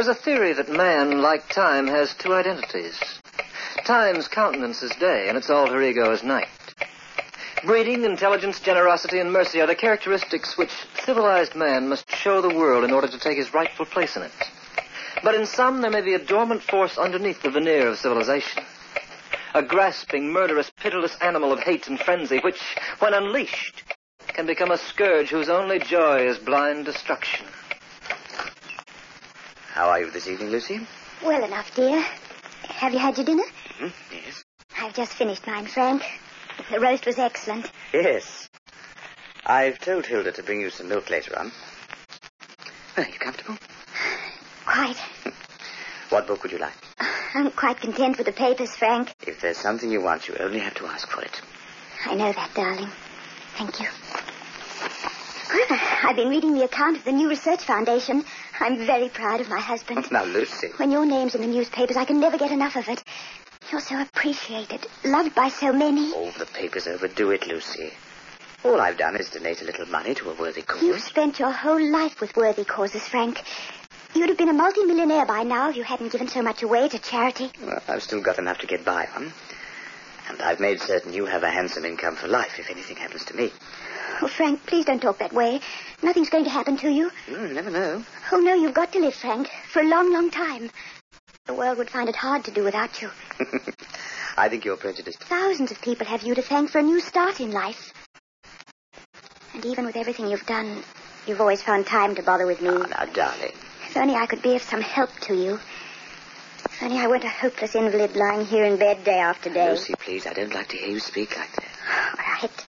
There's a theory that man, like time, has two identities. Time's countenance is day, and its alter ego is night. Breeding, intelligence, generosity, and mercy are the characteristics which civilized man must show the world in order to take his rightful place in it. But in some, there may be a dormant force underneath the veneer of civilization. A grasping, murderous, pitiless animal of hate and frenzy, which, when unleashed, can become a scourge whose only joy is blind destruction. How are you this evening, Lucy? Well enough, dear. Have you had your dinner? Mm-hmm. Yes. I've just finished mine, Frank. The roast was excellent. Yes. I've told Hilda to bring you some milk later on. Are you comfortable? Quite. What book would you like? I'm quite content with the papers, Frank. If there's something you want, you only have to ask for it. I know that, darling. Thank you. Well, I've been reading the account of the new research foundation. I'm very proud of my husband. Now, Lucy. When your name's in the newspapers, I can never get enough of it. You're so appreciated, loved by so many. Oh, the papers overdo it, Lucy. All I've done is donate a little money to a worthy cause. You've spent your whole life with worthy causes, Frank. You'd have been a multi-millionaire by now if you hadn't given so much away to charity. Well, I've still got enough to get by on. And I've made certain you have a handsome income for life if anything happens to me. Oh, Frank, please don't talk that way. Nothing's going to happen to you. You never know. Oh, no, you've got to live, Frank, for a long, long time. The world would find it hard to do without you. I think you're prejudiced. Thousands of people have you to thank for a new start in life. And even with everything you've done, you've always found time to bother with me. Oh, now, darling. If only I could be of some help to you. If only I weren't a hopeless invalid lying here in bed day after day. Lucy, please, I don't like to hear you speak like that. All right.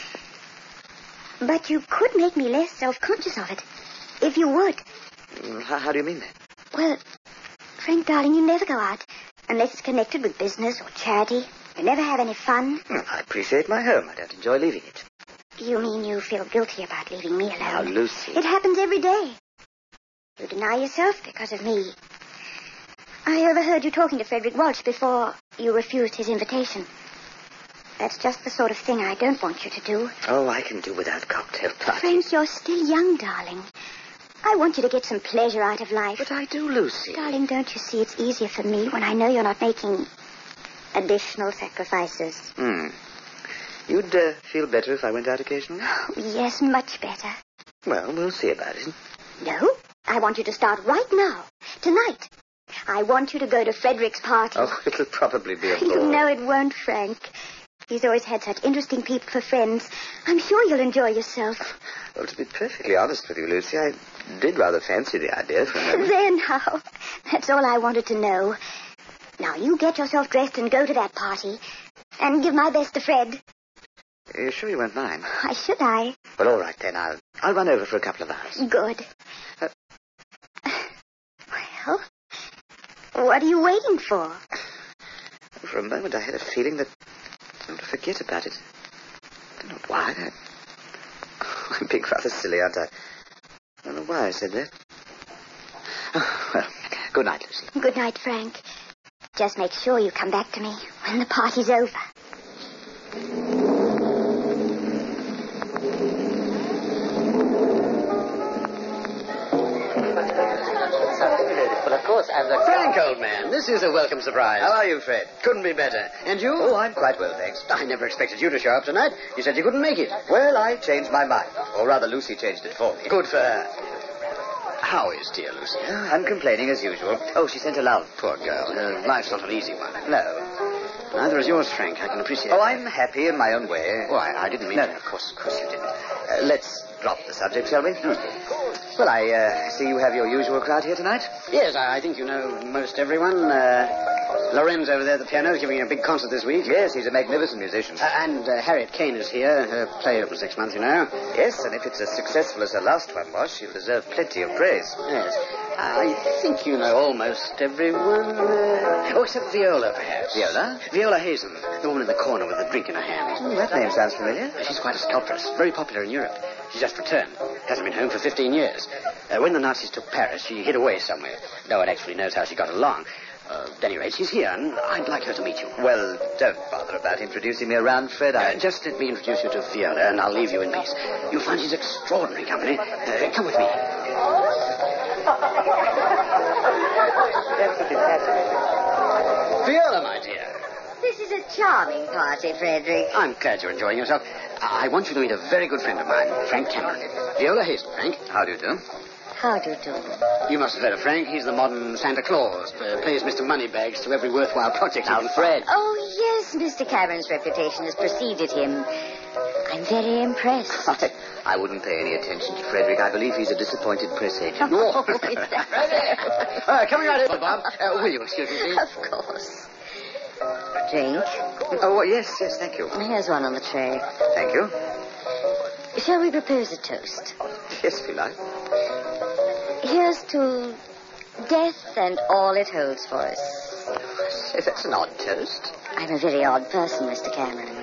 But you could make me less self-conscious of it. If you would. How do you mean that? Well, Frank, darling, you never go out unless it's connected with business or charity. You never have any fun. Well, I appreciate my home. I don't enjoy leaving it. You mean you feel guilty about leaving me alone? Now, Lucy. It happens every day. You deny yourself because of me. I overheard you talking to Frederick Walsh before you refused his invitation. That's just the sort of thing I don't want you to do. Oh, I can do without cocktail parties. Frank, you're still young, darling. I want you to get some pleasure out of life. But I do, Lucy. Darling, don't you see it's easier for me when I know you're not making additional sacrifices? You'd feel better if I went out occasionally? Oh, yes, much better. Well, we'll see about it. No, I want you to start right now. Tonight. I want you to go to Frederick's party. Oh, it'll probably be a bore. You know it won't, Frank. He's always had such interesting people for friends. I'm sure you'll enjoy yourself. Well, to be perfectly honest with you, Lucy, I did rather fancy the idea for a moment. There now. That's all I wanted to know. Now, you get yourself dressed and go to that party. And give my best to Fred. Are you sure you won't mind? Why should I? Well, all right, then. I'll run over for a couple of hours. Good. Well, what are you waiting for? For a moment, I had a feeling that I want to forget about it. I don't know why. I'm being rather silly, aren't I? I don't know why I said that. Oh, well, good night, Lucy. Good night, Frank. Just make sure you come back to me when the party's over. Well, of course, I'm the... Frank, old man, this is a welcome surprise. How are you, Fred? Couldn't be better. And you? Oh, I'm quite well, thanks. I never expected you to show up tonight. You said you couldn't make it. Well, I changed my mind. Or rather, Lucy changed it for me. Good for her. How is dear Lucy? I'm complaining as usual. Oh, she sent a love. Poor girl. Her life's not an easy one. No. Neither is yours, Frank. I can appreciate Oh, that. I'm happy in my own way. Oh, I didn't mean No, to. of course you didn't. Let's drop the subject, shall we? Well, I see you have your usual crowd here tonight. Yes, I think you know most everyone. Lorenz over there at the piano is giving a big concert this week. Yes, he's a magnificent musician. And Harriet Kane is here. Her play opens next month, you know. Yes, and if it's as successful as her last one was, she'll deserve plenty of praise. Yes. I think you know almost everyone. Oh, except Viola, perhaps. Viola? Viola Hazen, the woman in the corner with the drink in her hand. That name sounds familiar. She's quite a sculptress, very popular in Europe. She's just returned. Hasn't been home for 15 years. When the Nazis took Paris, she hid away somewhere. No one actually knows how she got along. At any rate, she's here, and I'd like her to meet you. Well, don't bother about introducing me around, Fred. Just let me introduce you to Viola, and I'll leave you in peace. You'll find she's extraordinary company. Come with me. Viola, my dear. This is a charming party, Frederick. I'm glad you're enjoying yourself. I want you to meet a very good friend of mine, Frank Cameron. Viola Hasten, Frank. How do you do? How do you do? You must have heard of Frank. He's the modern Santa Claus. Plays Mr. Moneybags to every worthwhile project. Now, Fred. Oh, yes, Mr. Cameron's reputation has preceded him. I'm very impressed. I wouldn't pay any attention to Frederick. I believe he's a disappointed press agent. Oh, is that... Coming right in, Bob. Will you excuse me, please? Of course. Drink. Oh, yes, thank you. Here's one on the tray. Thank you. Shall we propose a toast? Yes, if you like. Here's to death and all it holds for us. Say, that's an odd toast. I'm a very odd person, Mr. Cameron.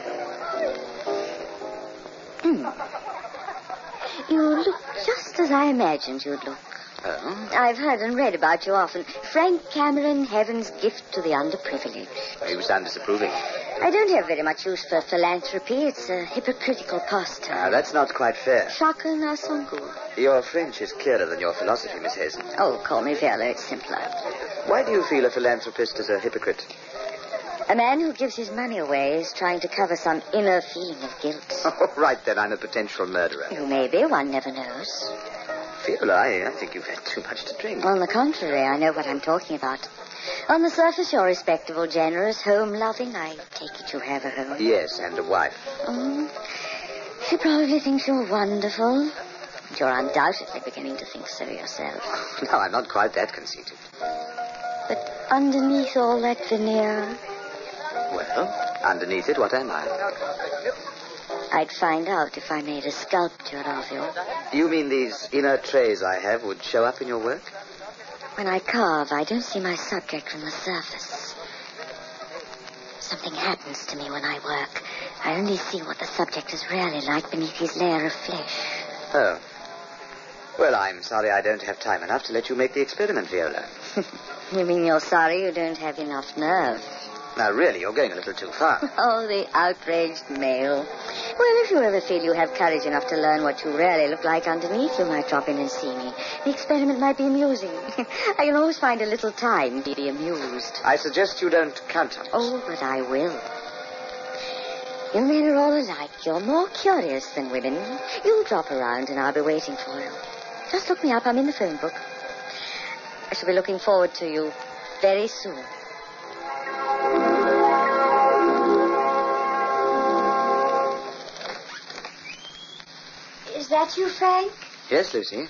You look just as I imagined you'd look. Oh? I've heard and read about you often. Frank Cameron, heaven's gift to the underprivileged. You sound disapproving. I don't have very much use for philanthropy. It's a hypocritical pastime. That's not quite fair. Chacun a son goût. Your French is clearer than your philosophy, Miss Hazen. Oh, call me Viola. It's simpler. Why do you feel a philanthropist is a hypocrite? A man who gives his money away is trying to cover some inner feeling of guilt. Oh, right then, I'm a potential murderer. You may be. One never knows. Viola, I think you've had too much to drink. On the contrary, I know what I'm talking about. On the surface, you're respectable, generous, home-loving. I take it you have a home. Yes, and a wife. She probably thinks you're wonderful. But you're undoubtedly beginning to think so yourself. No, I'm not quite that conceited. But underneath all that veneer... Well, underneath it, what am I? I'd find out if I made a sculpture of you. You mean these inner trays I have would show up in your work? When I carve, I don't see my subject from the surface. Something happens to me when I work. I only see what the subject is really like beneath his layer of flesh. Oh. Well, I'm sorry I don't have time enough to let you make the experiment, Viola. You mean you're sorry you don't have enough nerve? Now, really, you're going a little too far. Oh, the outraged male. Well, if you ever feel you have courage enough to learn what you really look like underneath, you might drop in and see me. The experiment might be amusing. I can always find a little time to be amused. I suggest you don't count on it. Oh, but I will. You men are all alike. You're more curious than women. You drop around and I'll be waiting for you. Just look me up. I'm in the phone book. I shall be looking forward to you very soon. Is that you, Frank? Yes, Lucy.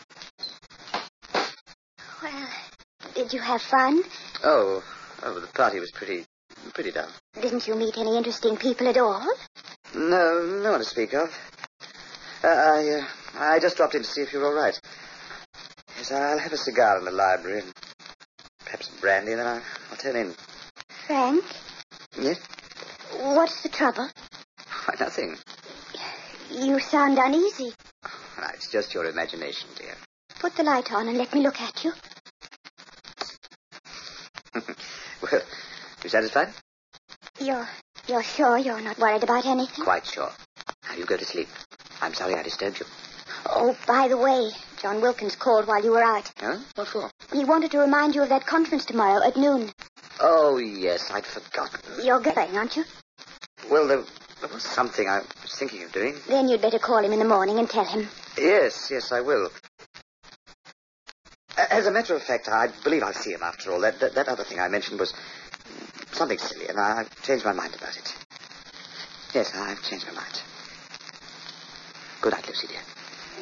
Well, did you have fun? Oh, the party was pretty dull. Didn't you meet any interesting people at all? No one to speak of. I just dropped in to see if you're all right. Yes, I'll have a cigar in the library and perhaps some brandy, and then I'll turn in. Frank? Yes? What's the trouble? Why, nothing. You sound uneasy. No, it's just your imagination, dear. Put the light on and let me look at you. Well, you satisfied? You're sure you're not worried about anything? Quite sure. Now, you go to sleep. I'm sorry I disturbed you. Oh, by the way, John Wilkins called while you were out. Huh? What for? He wanted to remind you of that conference tomorrow at noon. Oh, yes, I'd forgotten. You're going, aren't you? Well, there was something I was thinking of doing. Then you'd better call him in the morning and tell him. Yes, I will. As a matter of fact, I believe I'll see him after all. That other thing I mentioned was something silly, and I've changed my mind about it. Yes, I've changed my mind. Good night, Lucy, dear.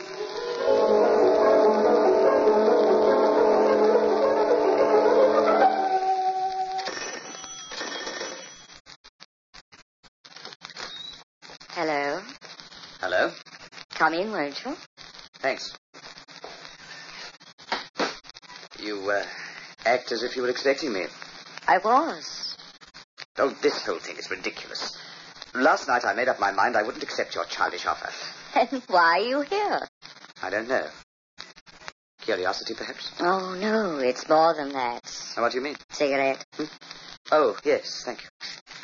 Hello? Hello? Come in, won't you? Thanks. You, act as if you were expecting me. I was. Oh, this whole thing is ridiculous. Last night I made up my mind I wouldn't accept your childish offer. And why are you here? I don't know. Curiosity, perhaps? Oh, no, it's more than that. What do you mean? Cigarette. Oh, yes, thank you.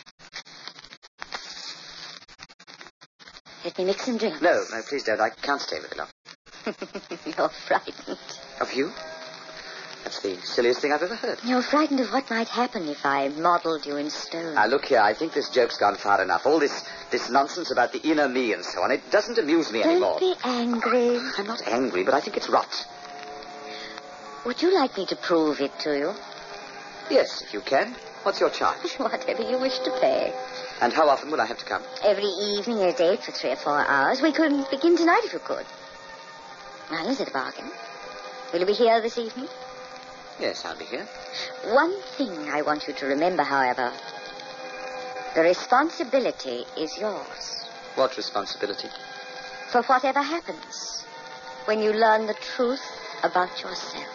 Let me mix some drinks. No, please don't. I can't stay very long. You're frightened. Of you? That's the silliest thing I've ever heard. You're frightened of what might happen if I modelled you in stone. Now, look here, I think this joke's gone far enough. All this nonsense about the inner me and so on, it doesn't amuse me anymore. Don't be angry. I'm not angry, but I think it's rot. Would you like me to prove it to you? Yes, if you can. What's your charge? Whatever you wish to pay. And how often will I have to come? Every evening at 8 for 3 or 4 hours. We could begin tonight if you could. Now, is it a bargain? Will you be here this evening? Yes, I'll be here. One thing I want you to remember, however. The responsibility is yours. What responsibility? For whatever happens when you learn the truth about yourself.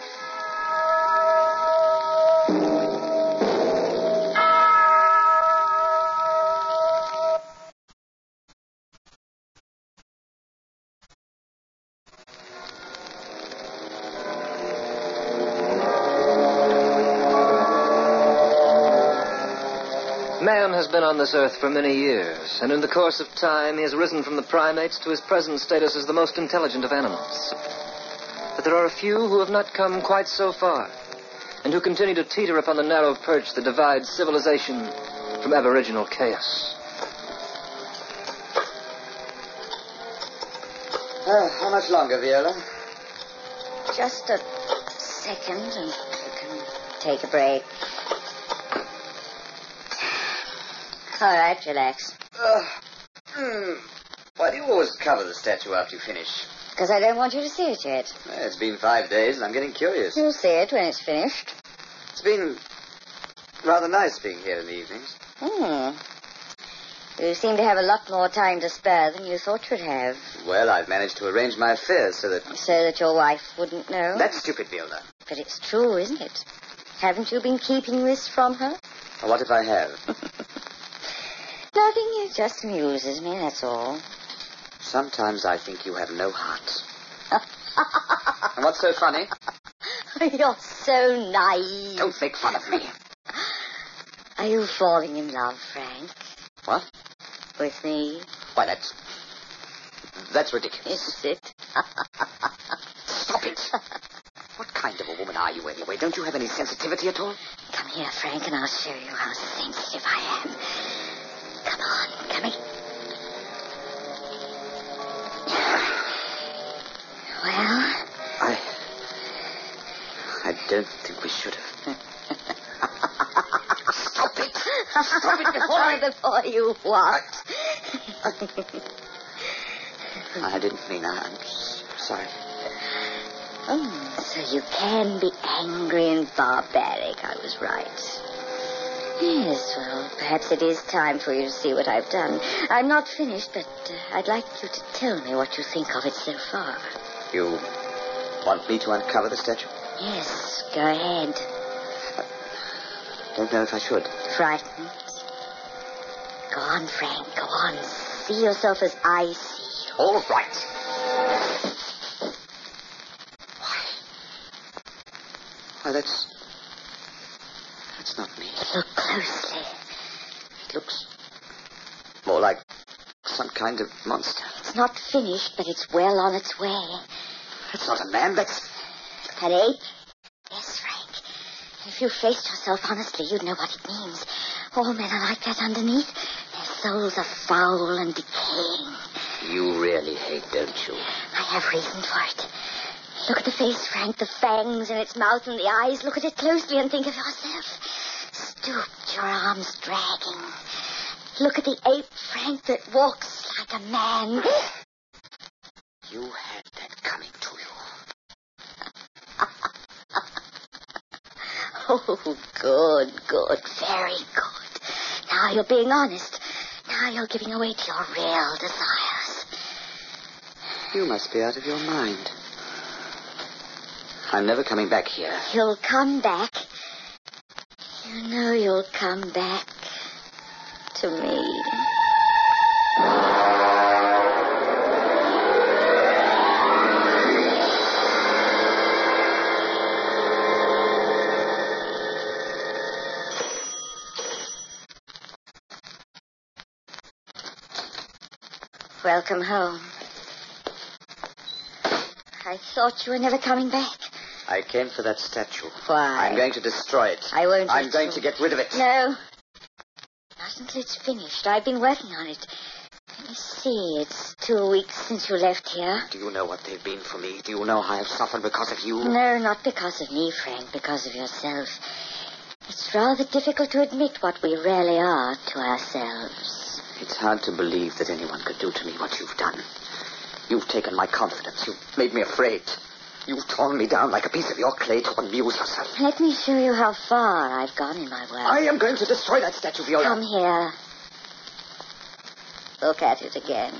Man has been on this earth for many years, and in the course of time he has risen from the primates to his present status as the most intelligent of animals. But there are a few who have not come quite so far, and who continue to teeter upon the narrow perch that divides civilization from aboriginal chaos. How much longer, Viola? Just a second, and you can take a break. All right, relax. Why do you always cover the statue after you finish? Because I don't want you to see it yet. It's been 5 days, and I'm getting curious. You'll see it when it's finished. It's been rather nice being here in the evenings. You seem to have a lot more time to spare than you thought you'd have. Well, I've managed to arrange my affairs so that... So that your wife wouldn't know? That's stupid, Viola. But it's true, isn't it? Haven't you been keeping this from her? Well, what if I have? Nothing, it just amuses me, that's all. Sometimes I think you have no heart. And what's so funny? You're so naive. Don't make fun of me. Are you falling in love, Frank? What? With me? Why, that's ridiculous. Is it? Stop it. What kind of a woman are you, anyway? Don't you have any sensitivity at all? Come here, Frank, and I'll show you how sensitive I am. Come on, come here. Well? I don't think we should have. Stop it! Stop it Before you what? I didn't mean that. I'm sorry. Oh, so you can be angry and barbaric. I was right. Yes, well, perhaps it is time for you to see what I've done. I'm not finished, but I'd like you to tell me what you think of it so far. You want me to uncover the statue? Yes, go ahead. Don't know if I should. Frightened? Go on, Frank, go on. See yourself as I see you. All right. Why, that's not me. Look closely. It looks more like some kind of monster. It's not finished, but it's well on its way. That's not a man, that's... An ape? Yes, Frank. If you faced yourself honestly, you'd know what it means. All men are like that underneath. Their souls are foul and decaying. You really hate, don't you? I have reason for it. Look at the face, Frank, the fangs in its mouth and the eyes. Look at it closely and think of yourself. Stooped, your arms dragging. Look at the ape, Frank, that walks like a man. You had that coming to you. Oh, good, very good. Now you're being honest. Now you're giving away to your real desires. You must be out of your mind. I'm never coming back here. You'll come back. You know you'll come back to me. Welcome home. I thought you were never coming back. I came for that statue. Why? I'm going to destroy it. I won't. I'm going to get rid of it. No. Not until it's finished. I've been working on it. Let me see. It's 2 weeks since you left here. Do you know what they've been for me? Do you know how I've suffered because of you? No, not because of me, Frank. Because of yourself. It's rather difficult to admit what we really are to ourselves. It's hard to believe that anyone could do to me what you've done. You've taken my confidence. You've made me afraid. You've torn me down like a piece of your clay to amuse yourself. Let me show you how far I've gone in my work. I am going to destroy that statue, Viola. Come here. Look at it again.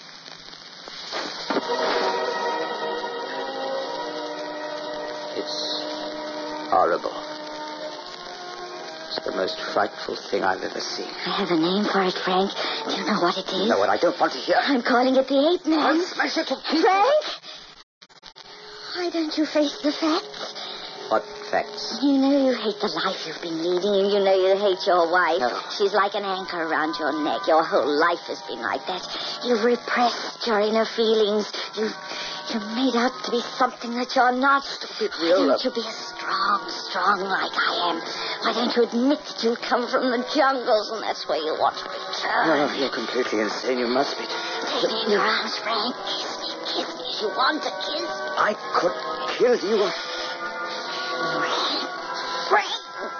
It's horrible. It's the most frightful thing I've ever seen. I have a name for it, Frank. Do you know what it is? No, and I don't want to hear. I'm calling it the Ape Man. I'll smash it to pieces. Frank! Why don't you face the facts? What facts? You know you hate the life you've been leading, and you know you hate your wife. No. She's like an anchor around your neck. Your whole life has been like that. You've repressed your inner feelings. You're made out to be something that you're not. Why don't you be as strong like I am? Why don't you admit that you come from the jungles, and that's where you want to return? Oh, you're completely insane. You must be. Take me in your arms, Frank. Kiss me if you want to kiss. I could kill you. Frank!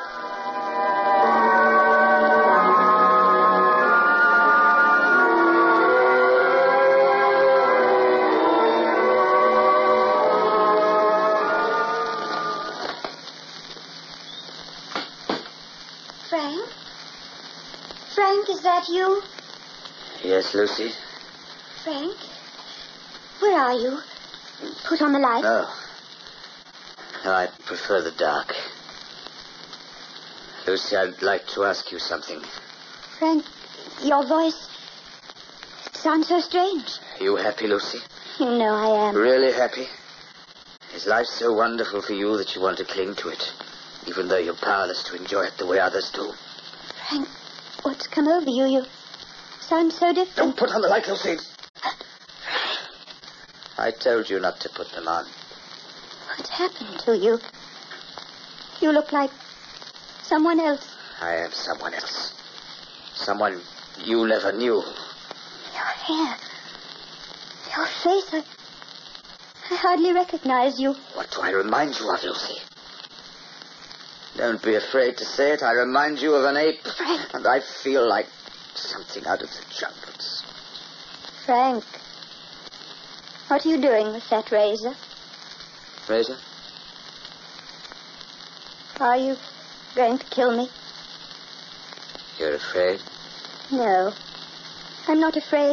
Frank? Frank, is that you? Yes, Lucy? Frank? Where are you? Put on the light. No. No, I prefer the dark. Lucy, I'd like to ask you something. Frank, your voice sounds so strange. Are you happy, Lucy? You know I am. Really happy? Is life so wonderful for you that you want to cling to it, even though you're powerless to enjoy it the way others do? Frank, what's come over you? You sound so different. Don't put on the light, Lucy. I told you not to put them on. What's happened to you? You look like someone else. I am someone else. Someone you never knew. Your hair. Your face. I hardly recognize you. What do I remind you of, Lucy? Don't be afraid to say it. I remind you of an ape. Frank. And I feel like something out of the jungles. Frank. What are you doing with that razor? Razor? Are you going to kill me? You're afraid? No. I'm not afraid.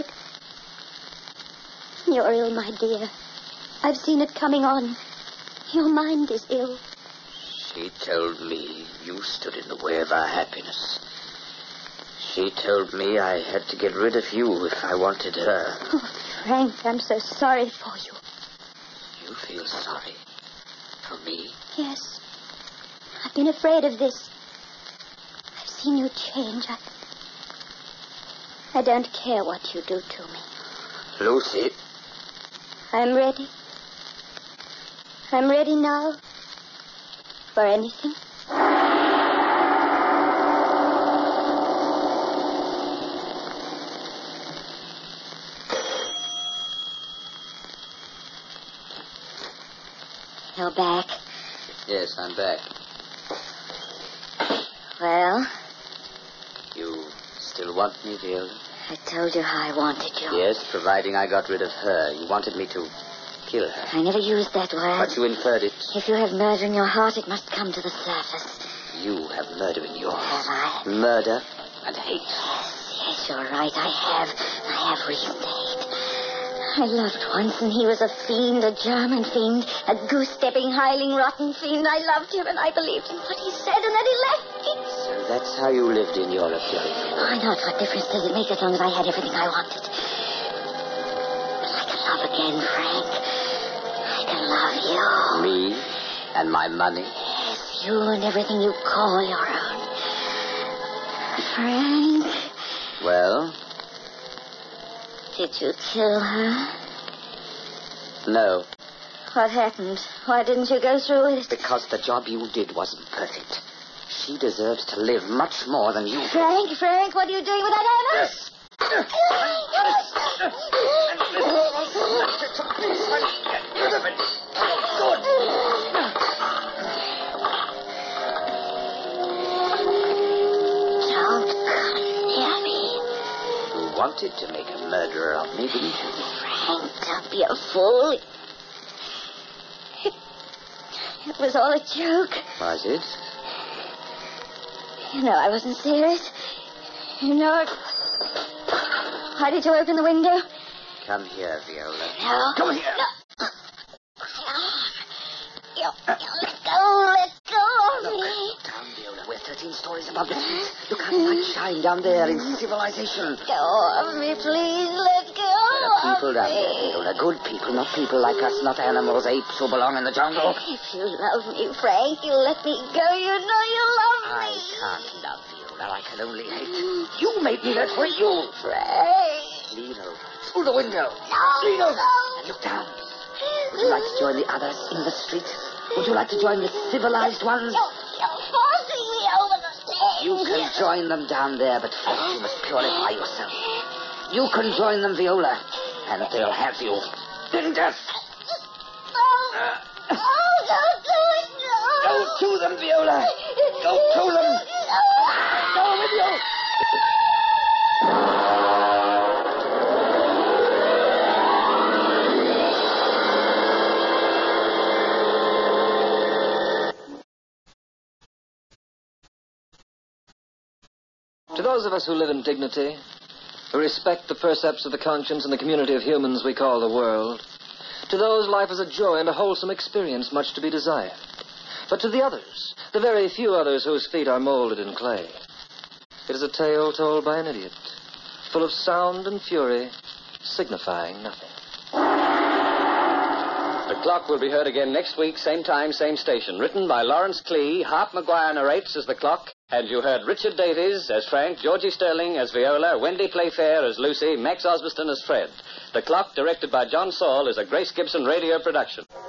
You're ill, my dear. I've seen it coming on. Your mind is ill. She told me you stood in the way of our happiness. She told me I had to get rid of you if I wanted her. Oh, Frank, I'm so sorry for you. You feel sorry for me? Yes. I've been afraid of this. I've seen you change. I don't care what you do to me. Lucy. I'm ready. I'm ready now. For anything. You're back. Yes, I'm back. Well, You still want me, Viola? I told you how I wanted you. Yes, providing I got rid of her. You wanted me to kill her. I never used that word. But you inferred it. If you have murder in your heart, it must come to the surface. You have murder in yours. Have I? Murder and hate. Yes, you're right. I have reason to hate. I loved once, and he was a fiend, a German fiend, a goose-stepping, hiling, rotten fiend. I loved him, and I believed in what he said, and then he left me. So that's how you lived in Europe, Jerry. Why not? What difference does it make as long as I had everything I wanted? But I can love again, Frank. I can love you. Me and my money. Yes, you and everything you call your own. Frank, Well, did you kill her? no. What happened? Why didn't you go through with it? Because the job you did wasn't perfect. She deserves to live much more than you. Frank, what are you doing with that hammer? Don't come near me. You wanted to make a murderer of me, didn't you? Frank, don't be a fool. It was all a joke. Was it? You know I wasn't serious. You know it. Why did you open the window? Come here, Viola. No. Come here. No. You let go of me. Down, Viola. We're 13 stories above the street. Look how the light shine down there in civilization. Go of me, please. Let go There are people of down there, me. Viola. Good people, not people like us, not animals, apes who belong in the jungle. If you love me, Frank, you let me go. You know you love me. I can't love Viola. I can only hate. You made me that way, you. Frank. Lean over. Through the window. No. Lean over. No. And look down. Would you like to join the others in the street? Would you like to join the civilized ones? You're forcing me over the thing. You can join them down there, but first you must purify yourself. You can join them, Viola, and they'll have you in death. Oh, don't do it. No. Go to them, Viola. Go to them. Go with you. To those of us who live in dignity, who respect the precepts of the conscience and the community of humans we call the world, to those life is a joy and a wholesome experience, much to be desired. But to the others, the very few others whose feet are molded in clay, it is a tale told by an idiot, full of sound and fury, signifying nothing. The Clock will be heard again next week, same time, same station. Written by Lawrence Clee, Hart Maguire narrates as The Clock, and you heard Richard Davies as Frank, Georgie Sterling as Viola, Wendy Playfair as Lucy, Max Osbiston as Fred. The Clock, directed by John Saul, is a Grace Gibson radio production.